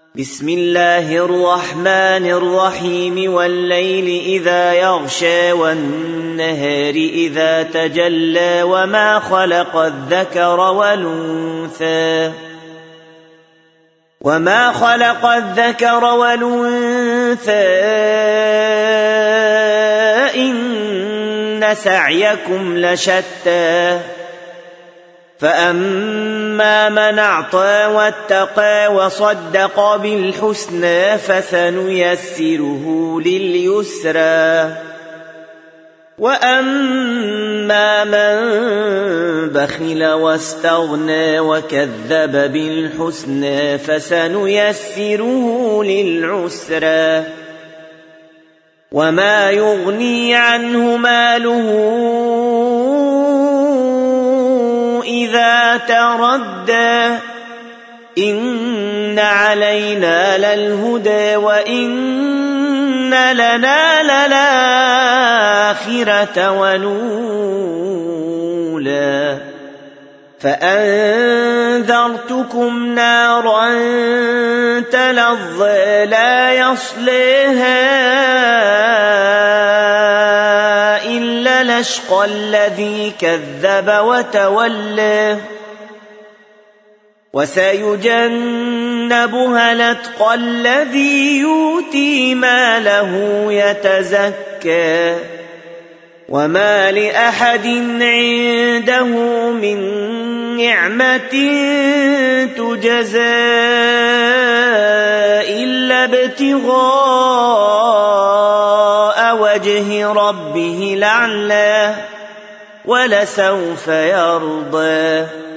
بسم الله الرحمن الرحيم والليل إذا يغشى والنهار إذا تجلى وما خلق الذكر والأنثى إن سعيكم لشتى فأما من أعطى واتقى وصدق بالحسنى فسنيسره لليسرى وأما من بخل واستغنى وكذب بالحسنى فسنيسره للعسرى وما يغني عنه ماله إذا تردى إن علينا للهدى وإن لنا للآخرة والأولى فأنذرتكم نارا تلظى لا يصليها إلا الأشقى الذي كذب وتولى وسيجنبها الأتقى الذي يؤتي ماله يتزكى وما لأحد عنده من نعمة تجزى إلا ابتغاء وجه ربه الأعلى ولسوف يرضى